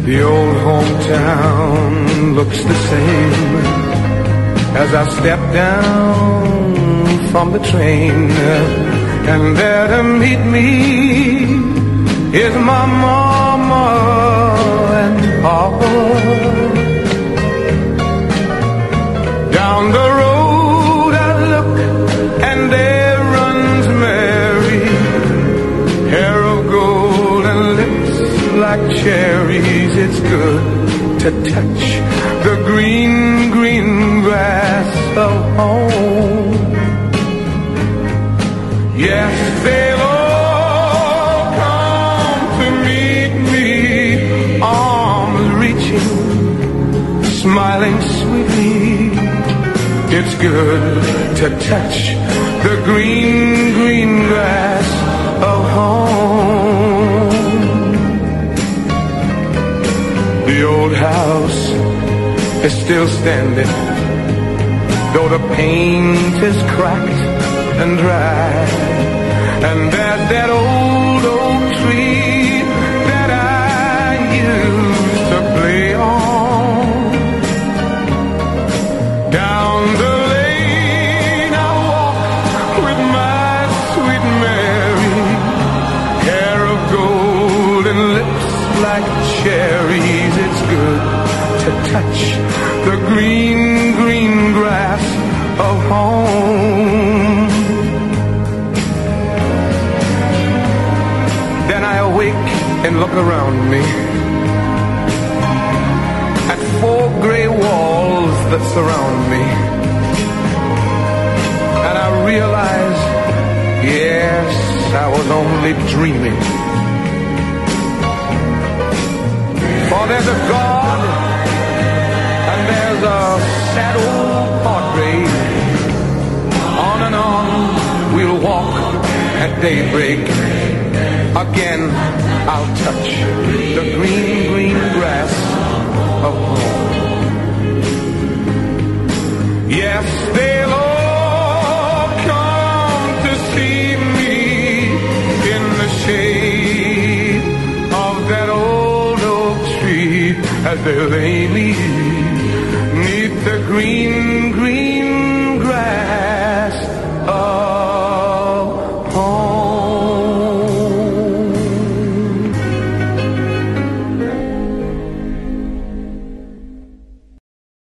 The old hometown looks the same as I step down from the train, and there to meet me is my mama and papa. Down the road I look, and there runs Mary, hair of gold and lips like cherries. It's good to touch the green, green grass of home. Yes, they'll all come to meet me, arms reaching, smiling sweetly. It's good to touch the green, green grass of home. The old house is still standing, though the paint is cracked and dry. And there's that old oak tree that I used to play on. Down the lane I walk with my sweet Mary, hair of gold and lips like cherries. It's good to touch the green, green grass of home. Then I awake and look around me at 4 gray walls that surround me, and I realize, yes, I was only dreaming. For there's a God, and there's a sad old portrait. On and on we'll walk at daybreak. Again I'll touch the green, green grass of home. Yes, they'll all come to see me in the shade of that old oak tree as they lay me 'neath the green,